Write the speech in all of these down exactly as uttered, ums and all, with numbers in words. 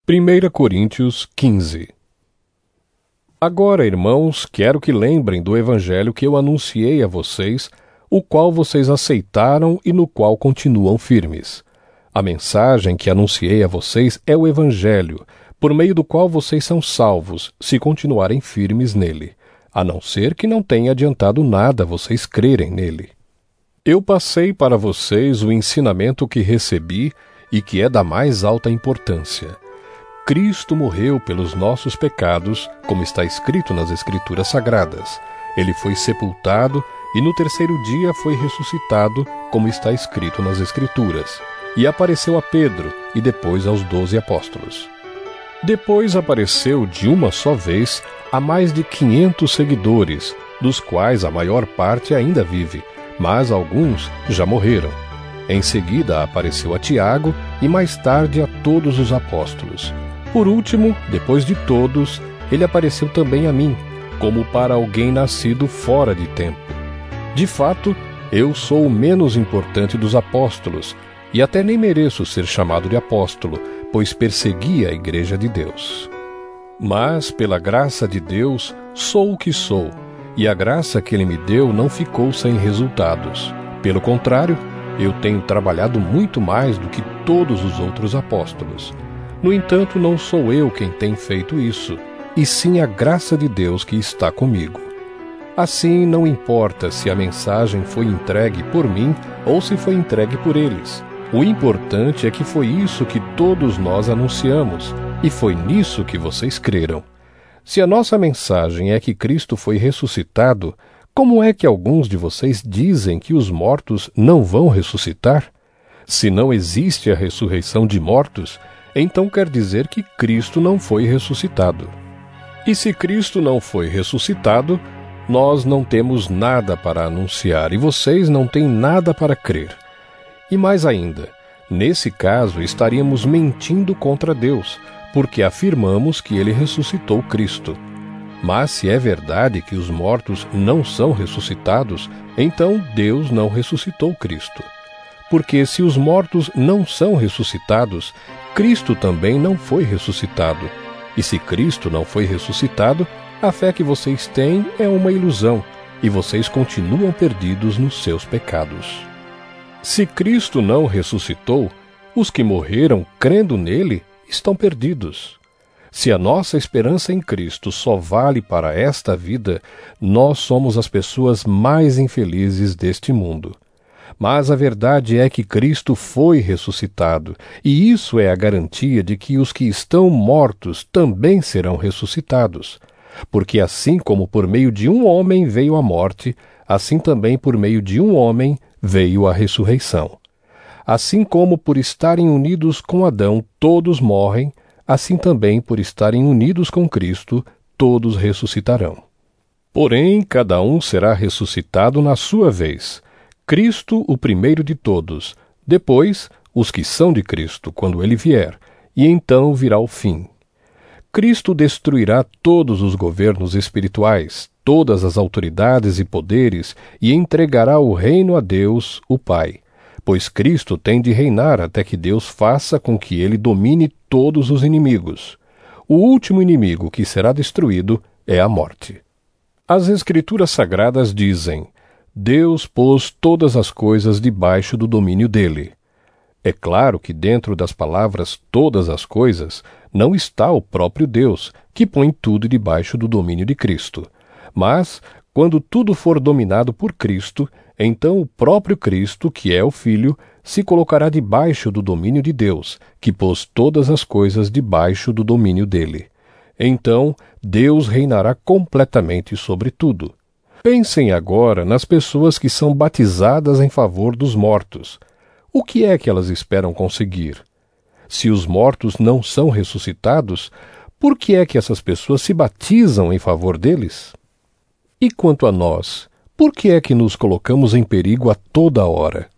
primeira Coríntios quinze. Agora, irmãos, quero que lembrem do evangelho que eu anunciei a vocês, o qual vocês aceitaram e no qual continuam firmes. A mensagem que anunciei a vocês é o evangelho, por meio do qual vocês são salvos, se continuarem firmes nele, a não ser que não tenha adiantado nada vocês crerem nele. Eu passei para vocês o ensinamento que recebi e que é da mais alta importância. Cristo morreu pelos nossos pecados, como está escrito nas Escrituras Sagradas. Ele foi sepultado e no terceiro dia foi ressuscitado, como está escrito nas Escrituras. E apareceu a Pedro e depois aos doze apóstolos. Depois apareceu de uma só vez a mais de quinhentos seguidores, dos quais a maior parte ainda vive, mas alguns já morreram. Em seguida apareceu a Tiago e mais tarde a todos os apóstolos. Por último, depois de todos, ele apareceu também a mim, como para alguém nascido fora de tempo. De fato, eu sou o menos importante dos apóstolos, e até nem mereço ser chamado de apóstolo, pois persegui a Igreja de Deus. Mas, pela graça de Deus, sou o que sou, e a graça que Ele me deu não ficou sem resultados. Pelo contrário, eu tenho trabalhado muito mais do que todos os outros apóstolos. No entanto, não sou eu quem tem feito isso, e sim a graça de Deus que está comigo. Assim, não importa se a mensagem foi entregue por mim ou se foi entregue por eles. O importante é que foi isso que todos nós anunciamos, e foi nisso que vocês creram. Se a nossa mensagem é que Cristo foi ressuscitado, como é que alguns de vocês dizem que os mortos não vão ressuscitar? Se não existe a ressurreição de mortos, então quer dizer que Cristo não foi ressuscitado. E se Cristo não foi ressuscitado, nós não temos nada para anunciar e vocês não têm nada para crer. E mais ainda, nesse caso estaríamos mentindo contra Deus, porque afirmamos que Ele ressuscitou Cristo. Mas se é verdade que os mortos não são ressuscitados, então Deus não ressuscitou Cristo. Porque se os mortos não são ressuscitados, Cristo também não foi ressuscitado. E se Cristo não foi ressuscitado, a fé que vocês têm é uma ilusão, e vocês continuam perdidos nos seus pecados. Se Cristo não ressuscitou, os que morreram crendo nele estão perdidos. Se a nossa esperança em Cristo só vale para esta vida, nós somos as pessoas mais infelizes deste mundo. Mas a verdade é que Cristo foi ressuscitado, e isso é a garantia de que os que estão mortos também serão ressuscitados. Porque assim como por meio de um homem veio a morte, assim também por meio de um homem veio a ressurreição. Assim como por estarem unidos com Adão todos morrem, assim também por estarem unidos com Cristo todos ressuscitarão. Porém, cada um será ressuscitado na sua vez. Cristo o primeiro de todos, depois os que são de Cristo quando ele vier, e então virá o fim. Cristo destruirá todos os governos espirituais, todas as autoridades e poderes, e entregará o reino a Deus, o Pai, pois Cristo tem de reinar até que Deus faça com que ele domine todos os inimigos. O último inimigo que será destruído é a morte. As Escrituras Sagradas dizem: Deus pôs todas as coisas debaixo do domínio dele. É claro que dentro das palavras todas as coisas não está o próprio Deus, que põe tudo debaixo do domínio de Cristo. Mas, quando tudo for dominado por Cristo, então o próprio Cristo, que é o Filho, se colocará debaixo do domínio de Deus, que pôs todas as coisas debaixo do domínio dele. Então, Deus reinará completamente sobre tudo. Pensem agora nas pessoas que são batizadas em favor dos mortos. O que é que elas esperam conseguir? Se os mortos não são ressuscitados, por que é que essas pessoas se batizam em favor deles? E quanto a nós, por que é que nos colocamos em perigo a toda hora?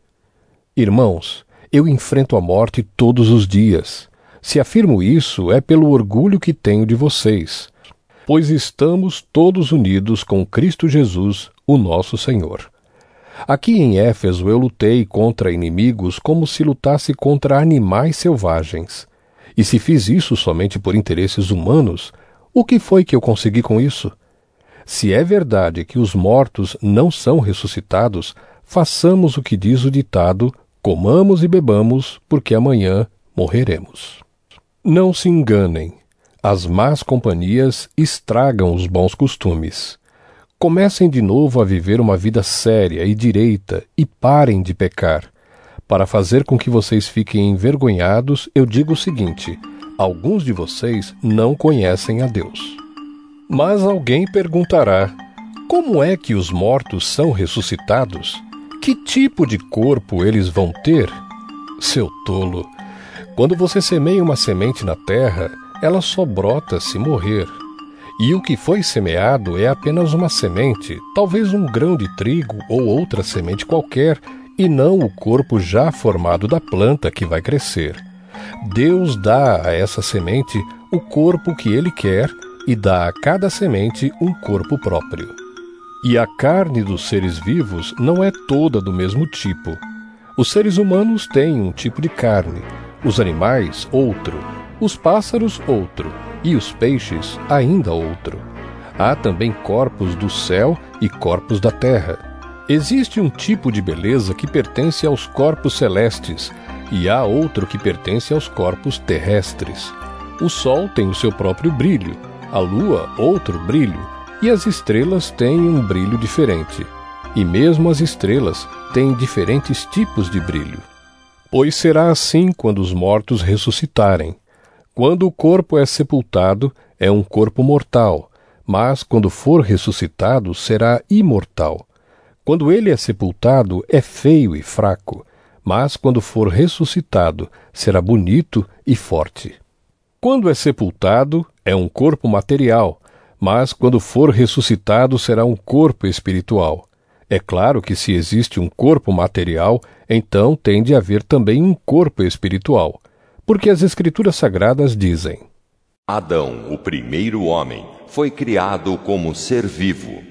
Irmãos, eu enfrento a morte todos os dias. Se afirmo isso, é pelo orgulho que tenho de vocês, pois estamos todos unidos com Cristo Jesus, o nosso Senhor. Aqui em Éfeso eu lutei contra inimigos como se lutasse contra animais selvagens. E se fiz isso somente por interesses humanos, o que foi que eu consegui com isso? Se é verdade que os mortos não são ressuscitados, façamos o que diz o ditado: comamos e bebamos, porque amanhã morreremos. Não se enganem. As más companhias estragam os bons costumes. Comecem de novo a viver uma vida séria e direita e parem de pecar. Para fazer com que vocês fiquem envergonhados, eu digo o seguinte: alguns de vocês não conhecem a Deus. Mas alguém perguntará: como é que os mortos são ressuscitados? Que tipo de corpo eles vão ter? Seu tolo! Quando você semeia uma semente na terra, ela só brota se morrer. E o que foi semeado é apenas uma semente, talvez um grão de trigo ou outra semente qualquer, e não o corpo já formado da planta que vai crescer. Deus dá a essa semente o corpo que Ele quer e dá a cada semente um corpo próprio. E a carne dos seres vivos não é toda do mesmo tipo. Os seres humanos têm um tipo de carne, os animais outro, os pássaros outro, e os peixes ainda outro. Há também corpos do céu e corpos da terra. Existe um tipo de beleza que pertence aos corpos celestes, e há outro que pertence aos corpos terrestres. O sol tem o seu próprio brilho, a lua outro brilho, e as estrelas têm um brilho diferente. E mesmo as estrelas têm diferentes tipos de brilho. Pois será assim quando os mortos ressuscitarem. Quando o corpo é sepultado, é um corpo mortal, mas quando for ressuscitado, será imortal. Quando ele é sepultado, é feio e fraco, mas quando for ressuscitado, será bonito e forte. Quando é sepultado, é um corpo material, mas quando for ressuscitado, será um corpo espiritual. É claro que se existe um corpo material, então tem de haver também um corpo espiritual, porque as Escrituras Sagradas dizem: Adão, o primeiro homem, foi criado como ser vivo.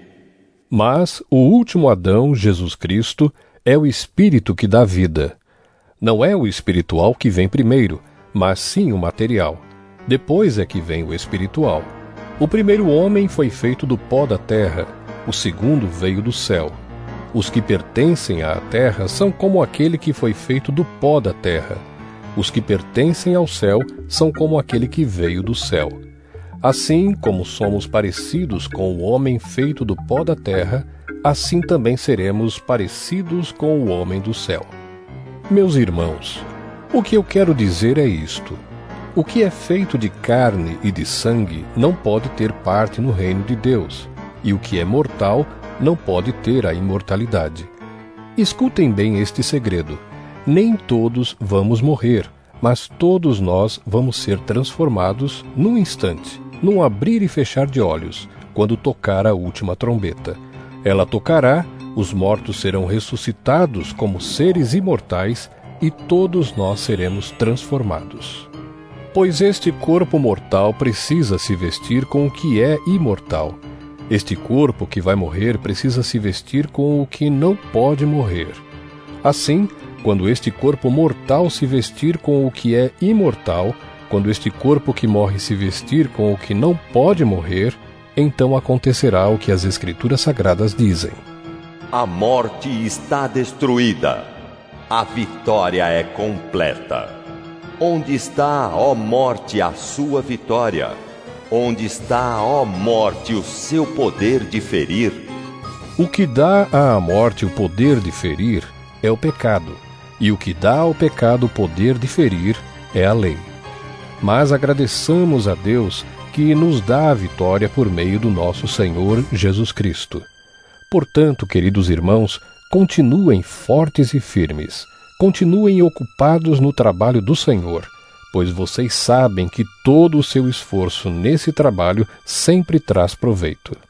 Mas o último Adão, Jesus Cristo, é o Espírito que dá vida. Não é o espiritual que vem primeiro, mas sim o material. Depois é que vem o espiritual. O primeiro homem foi feito do pó da terra, o segundo veio do céu. Os que pertencem à terra são como aquele que foi feito do pó da terra. Os que pertencem ao céu são como aquele que veio do céu. Assim como somos parecidos com o homem feito do pó da terra, assim também seremos parecidos com o homem do céu. Meus irmãos, o que eu quero dizer é isto: o que é feito de carne e de sangue não pode ter parte no reino de Deus, e o que é mortal não pode ter a imortalidade. Escutem bem este segredo: nem todos vamos morrer, mas todos nós vamos ser transformados num instante, num abrir e fechar de olhos, quando tocar a última trombeta. Ela tocará, os mortos serão ressuscitados como seres imortais, e todos nós seremos transformados. Pois este corpo mortal precisa se vestir com o que é imortal. Este corpo que vai morrer precisa se vestir com o que não pode morrer. Assim, quando este corpo mortal se vestir com o que é imortal, quando este corpo que morre se vestir com o que não pode morrer, então acontecerá o que as Escrituras Sagradas dizem: A morte está destruída, a vitória é completa. Onde está, ó morte, a sua vitória? Onde está, ó morte, o seu poder de ferir? O que dá à morte o poder de ferir é o pecado, e o que dá ao pecado o poder de ferir é a lei. Mas agradeçamos a Deus que nos dá a vitória por meio do nosso Senhor Jesus Cristo. Portanto, queridos irmãos, continuem fortes e firmes, continuem ocupados no trabalho do Senhor, pois vocês sabem que todo o seu esforço nesse trabalho sempre traz proveito.